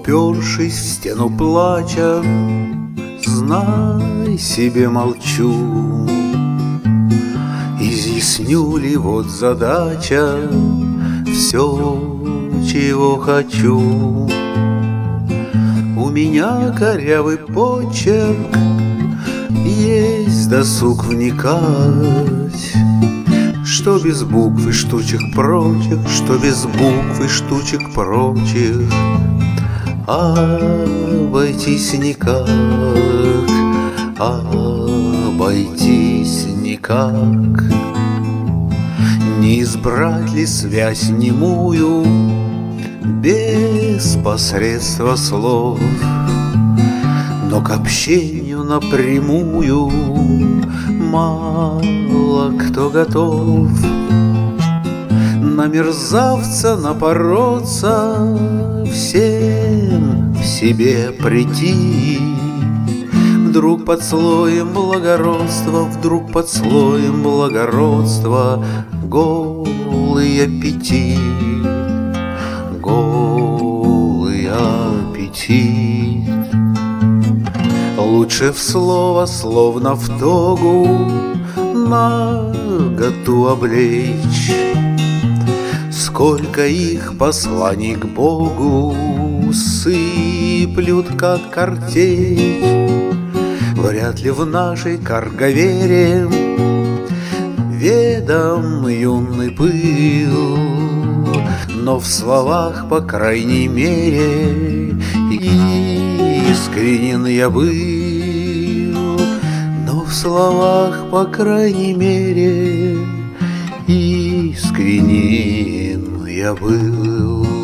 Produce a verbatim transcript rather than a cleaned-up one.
Упершись в стену плача, знай себе, молчу. Изъясню ли вот задача все, чего хочу. У меня корявый почерк, есть досуг вникать, что без букв и штучек прочих, что без букв и штучек прочих обойтись никак, обойтись никак. Не избрать ли связь немую без посредства слов, но к общению напрямую мало кто готов. На мерзавца напороться, всем в себе прийти. Вдруг под слоем благородства, вдруг под слоем благородства голый аппетит, голый аппетит. Лучше в слово, словно в тогу, наготу облечь. Сколько их посланий к Богу сыплют, как картечь. Вряд ли в нашей каргавере ведом юный пыл, но в словах, по крайней мере, искренен я был. Но в словах, по крайней мере, искренен я был.